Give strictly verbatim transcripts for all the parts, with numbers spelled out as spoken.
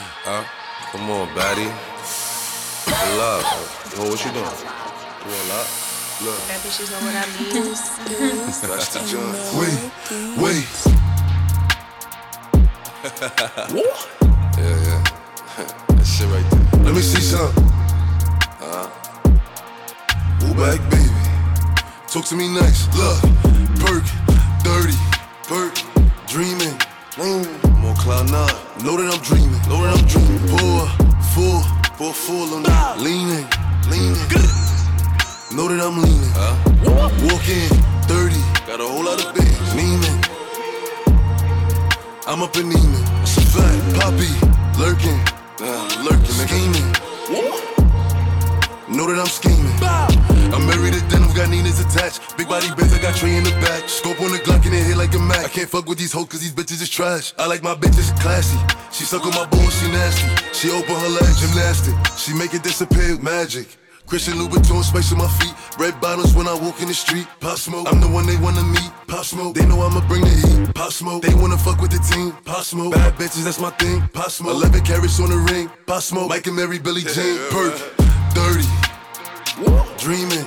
Huh? Come on, baddie. Pull up. Yo, what you doing? You want up? Look. That bitches know what I mean. That's the joint. Wait, wait. Yeah, yeah. That shit right there. Let me see something. Huh? Move back, baby. Talk to me nice. Look, perk, dirty, perk, dreaming. Mm. I'm on cloud nine. Know that I'm dreaming. Know that I'm dreaming. Pour, full, pour full on that. Leaning, leaning. Know that I'm leaning. Huh? Walk in, thirty. Got a whole lot of things. Neiman. I'm up in Neiman. It's a fact. Poppy, lurking. Nah, Lurking, scheming. Know that I'm scheming. I'm married to denim, got Nina's attached. Big body Benz, I got Trey in the back. Scope on the Glock and it hit like a Mac. I can't fuck with these hoes cause these bitches is trash. I like my bitches classy. She suck on my balls, she nasty. She open her legs, gymnastic. She make it disappear, magic. Christian Louboutin, space on my feet. Red bottles when I walk in the street. Pop Smoke, I'm the one they wanna meet. Pop Smoke, they know I'ma bring the heat. Pop Smoke, they wanna fuck with the team. Pop Smoke, bad bitches, that's my thing. Pop Smoke, eleven carats on the ring. Pop Smoke, Mike and Mary, Billie Jean. Perk, dirty, dreaming.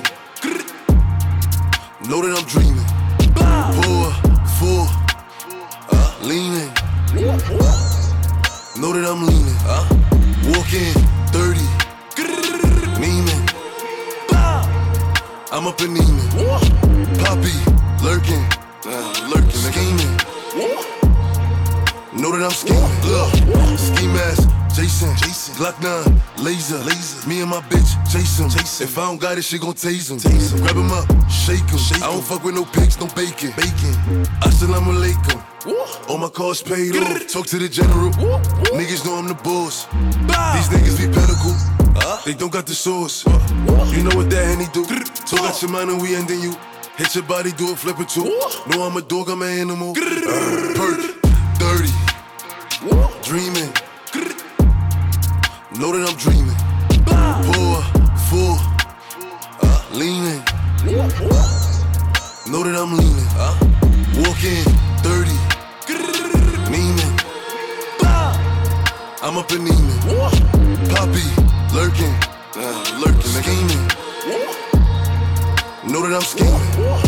Know that I'm dreaming. Pour, full, uh, leaning. Know that I'm leaning. Huh? Walk in, thirty. Neiman. I'm up in Neiman. Poppy, lurking. Nah, Lurking, scheming. Know that I'm scheming. Look, ski mask, Jason. Jason. Glock nine, laser. laser. Me and my bitch, Jason. Jason. If I don't got it, she gon' tase him. Tase him. Grab him up, shake him. Shake I don't fuck with no pigs, no bacon. Bacon. Assalamu alaikum. All my cars paid off. Talk to the general. Niggas know I'm the boss. These niggas be pinnacle. Huh? They don't got the sauce. You know what that Henny do? Talk out your mind and we ending you. Hit your body, do a flip or two. No, I'm a dog, I'm an animal. Uh, perk, dirty, dreaming. Know that I'm dreaming. Pour, full, uh, leaning. Know that I'm leaning. Huh? Walk in, thirty, Neiman. I'm up in Neiman. Poppy, lurking, Nah, lurking, scheming. Know that I'm scheming.